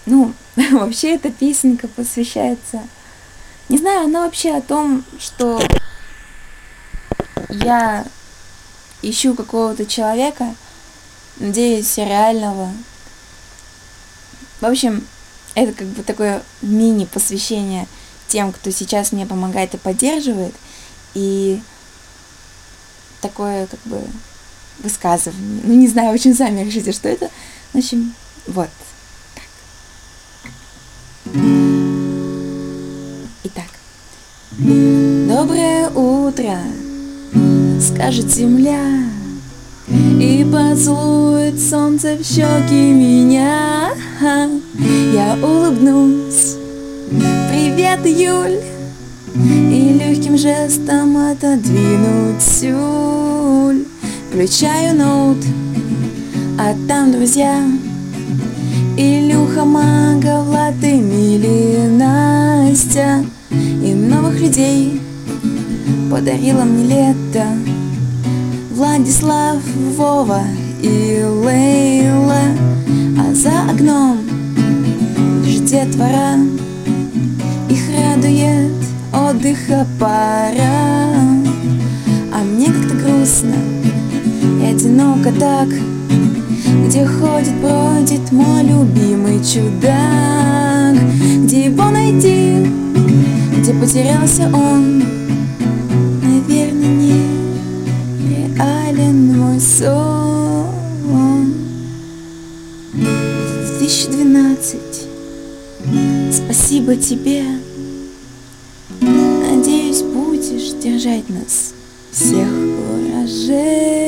Ну, вообще эта песенка посвящается... Не знаю, она вообще о том, что я ищу какого-то человека, надеюсь, реального. В общем, это как бы такое мини-посвящение тем, кто сейчас мне помогает и поддерживает, и такое как бы высказывание. Ну, не знаю, в общем, сами решите, что это. В общем, вот. Итак. Доброе утро, скажет земля, и поцелует солнце в щеки меня. Я улыбнусь, привет, июль, и легким жестом отодвинуть тюль. Включаю ноут, а там друзья: Илюха, Мага, Влад, Эмили, Настя. И новых людей подарила мне лето: Владислав, Вова и Лейла. А за окном лишь детвора, их радует отдыха пора. А мне как-то грустно и одиноко так, где ходит, бродит мой любимый чудак. Где его найти, где потерялся он? Наверное, не реален мой сон. 2012. Спасибо тебе. Надеюсь, будешь держать нас всех в ураже.